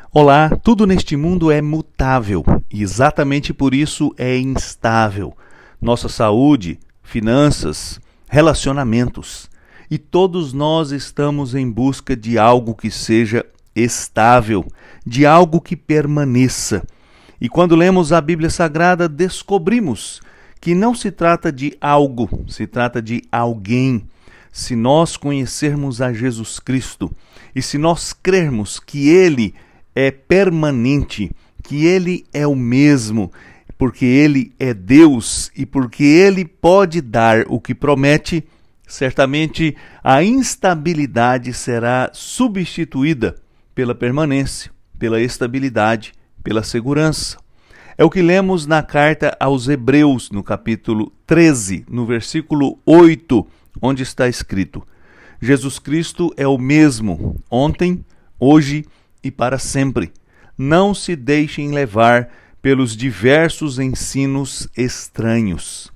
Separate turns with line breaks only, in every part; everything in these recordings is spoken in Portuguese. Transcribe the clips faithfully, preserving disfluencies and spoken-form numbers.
Olá, tudo neste mundo é mutável e exatamente por isso é instável. Nossa saúde, finanças, relacionamentos. E todos nós estamos em busca de algo que seja estável, de algo que permaneça. E quando lemos a Bíblia Sagrada, descobrimos que não se trata de algo, se trata de alguém. Se nós conhecermos a Jesus Cristo e se nós crermos que Ele é permanente, que Ele é o mesmo, porque Ele é Deus e porque Ele pode dar o que promete, certamente a instabilidade será substituída pela permanência, pela estabilidade, pela segurança. É o que lemos na carta aos Hebreus, no capítulo treze, no versículo oito, onde está escrito: Jesus Cristo é o mesmo, ontem, hoje e para sempre. Não se deixem levar pelos diversos ensinos estranhos.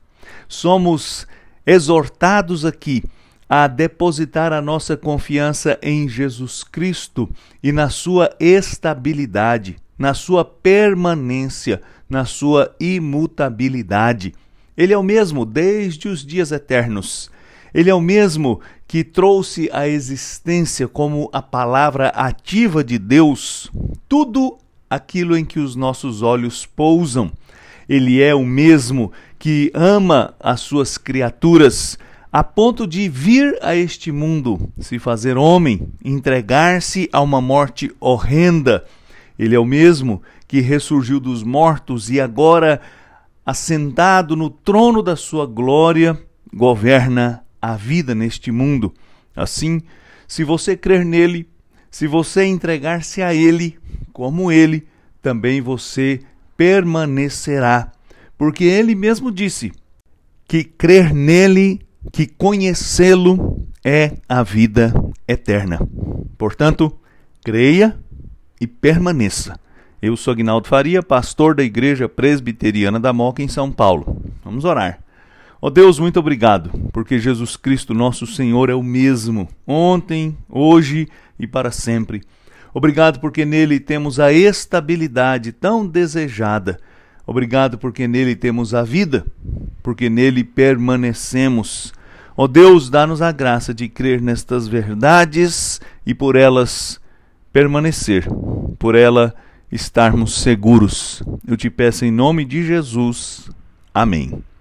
Somos exortados aqui a depositar a nossa confiança em Jesus Cristo e na sua estabilidade, na sua permanência, na sua imutabilidade. Ele é o mesmo desde os dias eternos. Ele é o mesmo que trouxe à existência como a palavra ativa de Deus tudo aquilo em que os nossos olhos pousam. Ele é o mesmo que ama as suas criaturas a ponto de vir a este mundo, se fazer homem, entregar-se a uma morte horrenda. Ele é o mesmo que ressurgiu dos mortos e agora, assentado no trono da sua glória, governa a vida neste mundo. Assim, se você crer nele, se você entregar-se a ele, como ele, também você permanecerá. Porque ele mesmo disse que crer nele, que conhecê-lo, é a vida eterna. Portanto, creia e permaneça. Eu sou Aguinaldo Faria, pastor da Igreja Presbiteriana da Moca, em São Paulo. Vamos orar. Ó oh Deus, muito obrigado, porque Jesus Cristo, nosso Senhor, é o mesmo, ontem, hoje e para sempre. Obrigado porque nele temos a estabilidade tão desejada. Obrigado porque nele temos a vida, porque nele permanecemos. Ó oh Deus, dá-nos a graça de crer nestas verdades e por elas permanecer, por ela estarmos seguros. Eu te peço em nome de Jesus. Amém.